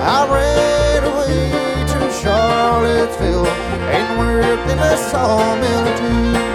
I ran away to Charlottesville and worked in a sawmill too.